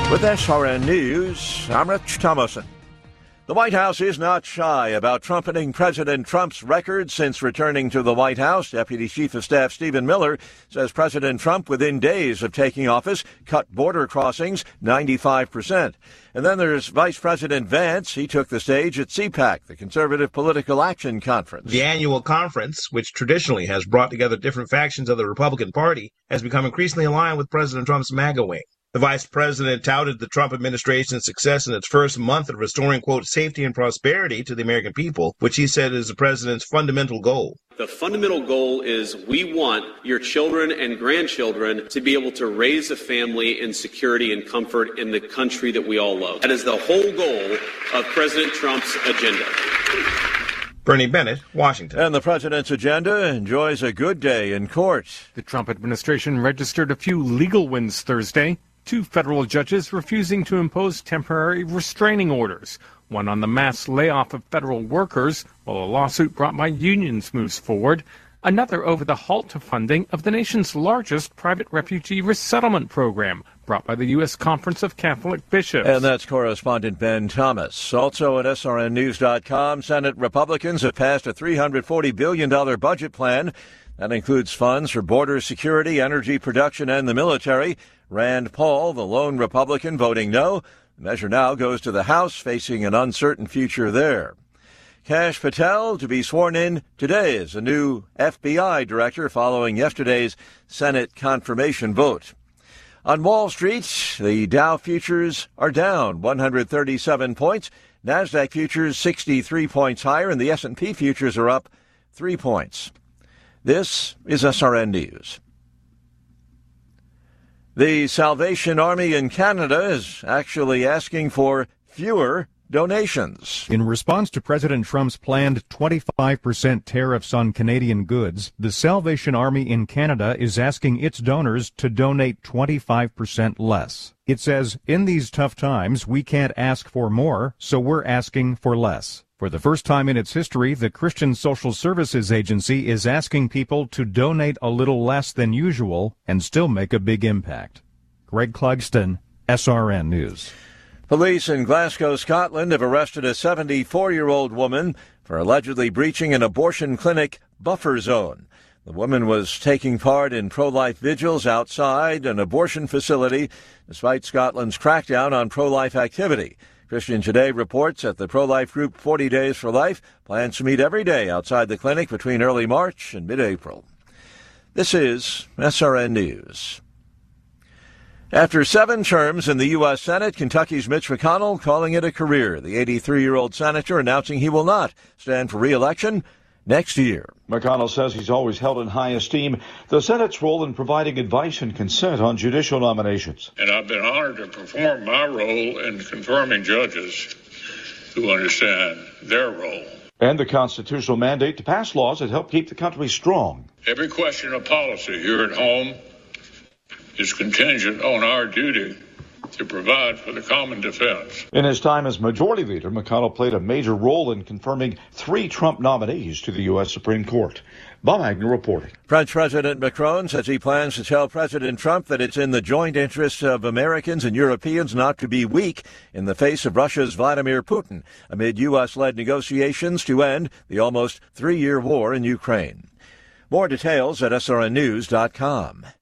With SRN News, I'm Rich Thomason. The White House is not shy about trumpeting President Trump's record since returning to the White House. Deputy Chief of Staff Stephen Miller says President Trump, within days of taking office, cut border crossings 95%. And then there's Vice President Vance. He took the stage at CPAC, the Conservative Political Action Conference. The annual conference, which traditionally has brought together different factions of the Republican Party, has become increasingly aligned with President Trump's MAGA wing. The vice president touted the Trump administration's success in its first month of restoring, quote, safety and prosperity to the American people, which he said is the president's fundamental goal. The fundamental goal is we want your children and grandchildren to be able to raise a family in security and comfort in the country that we all love. That is the whole goal of President Trump's agenda. Bernie Bennett, Washington. And the president's agenda enjoys a good day in court. The Trump administration registered a few legal wins Thursday. 2 federal judges refusing to impose temporary restraining orders, one on the mass layoff of federal workers, while a lawsuit brought by unions moves forward, another over the halt to funding of the nation's largest private refugee resettlement program, brought by the U.S. Conference of Catholic Bishops. And that's correspondent Ben Thomas. Also at SRNnews.com, Senate Republicans have passed a $340 billion budget plan. That includes funds for border security, energy production, and the military. Rand Paul, the lone Republican, voting no. The measure now goes to the House, facing an uncertain future there. Kash Patel to be sworn in today as a new FBI director following yesterday's Senate confirmation vote. On Wall Street, the Dow futures are down 137 points. NASDAQ futures 63 points higher, and the S&P futures are up 3 points. This is SRN News. The Salvation Army in Canada is actually asking for fewer donations. In response to President Trump's planned 25% tariffs on Canadian goods, the Salvation Army in Canada is asking its donors to donate 25% less. It says, in these tough times, we can't ask for more, so we're asking for less. For the first time in its history, the Christian Social Services Agency is asking people to donate a little less than usual and still make a big impact. Greg Clugston, SRN News. Police in Glasgow, Scotland have arrested a 74-year-old woman for allegedly breaching an abortion clinic buffer zone. The woman was taking part in pro-life vigils outside an abortion facility despite Scotland's crackdown on pro-life activity. Christian Today reports that the pro-life group 40 Days for Life plans to meet every day outside the clinic between early March and mid-April. This is SRN News. After 7 terms in the U.S. Senate, Kentucky's Mitch McConnell calling it a career. The 83-year-old senator announcing he will not stand for re-election next year. McConnell says he's always held in high esteem the Senate's role in providing advice and consent on judicial nominations. And I've been honored to perform my role in confirming judges who understand their role. And the constitutional mandate to pass laws that help keep the country strong. Every question of policy here at home is contingent on our duty to provide for the common defense. In his time as majority leader, McConnell played a major role in confirming 3 Trump nominees to the U.S. Supreme Court. Bob Agnew reporting. French President Macron says he plans to tell President Trump that it's in the joint interests of Americans and Europeans not to be weak in the face of Russia's Vladimir Putin amid U.S.-led negotiations to end the almost 3-year war in Ukraine. More details at srnnews.com.